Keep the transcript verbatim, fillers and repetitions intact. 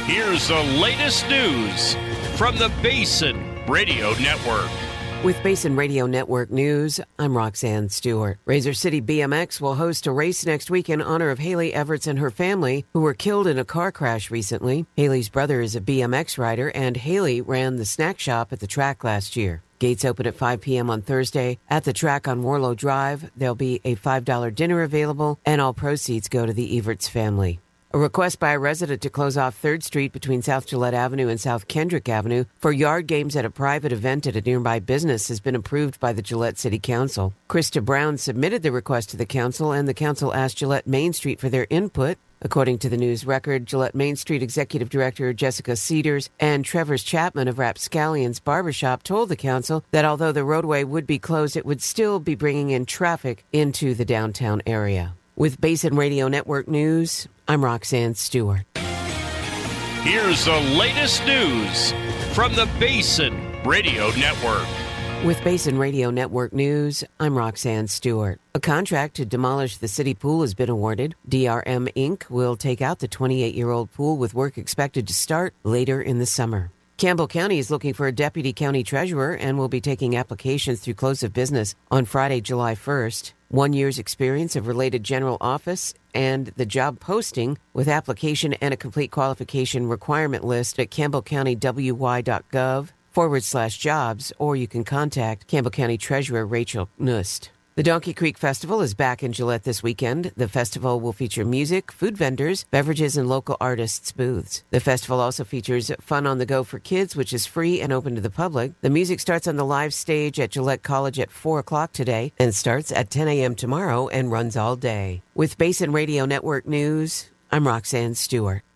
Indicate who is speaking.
Speaker 1: Here's the latest news from the Basin Radio Network.
Speaker 2: With Basin Radio Network News, I'm Roxanne Stewart. Razor City B M X will host a race next week in honor of Haley Everts and her family, who were killed in a car crash recently. Haley's brother is a B M X rider, and Haley ran the snack shop at the track last year. Gates open at five p.m. on Thursday. At the track on Warlow Drive, there'll be a five dollars dinner available, and all proceeds go to the Everts family. A request by a resident to close off third Street between South Gillette Avenue and South Kendrick Avenue for yard games at a private event at a nearby business has been approved by the Gillette City Council. Krista Brown submitted the request to the council, and the council asked Gillette Main Street for their input. According to the News Record, Gillette Main Street Executive Director Jessica Cedars and Trevor Chapman of Rapscallions Barbershop told the council that although the roadway would be closed, it would still be bringing in traffic into the downtown area. With Basin Radio Network News, I'm Roxanne Stewart.
Speaker 1: Here's the latest news from the Basin Radio Network.
Speaker 2: With Basin Radio Network News, I'm Roxanne Stewart. A contract to demolish the city pool has been awarded. D R M Incorporated will take out the twenty-eight-year-old pool with work expected to start later in the summer. Campbell County is looking for a deputy county treasurer and will be taking applications through close of business on Friday, July first. One year's experience of related general office and the job posting with application and a complete qualification requirement list at campbellcountywy.gov forward slash jobs, or you can contact Campbell County Treasurer Rachel Nust. The Donkey Creek Festival is back in Gillette this weekend. The festival will feature music, food vendors, beverages, and local artists' booths. The festival also features Fun on the Go for Kids, which is free and open to the public. The music starts on the live stage at Gillette College at four o'clock today and starts at ten a.m. tomorrow and runs all day. With Basin Radio Network News, I'm Roxanne Stewart.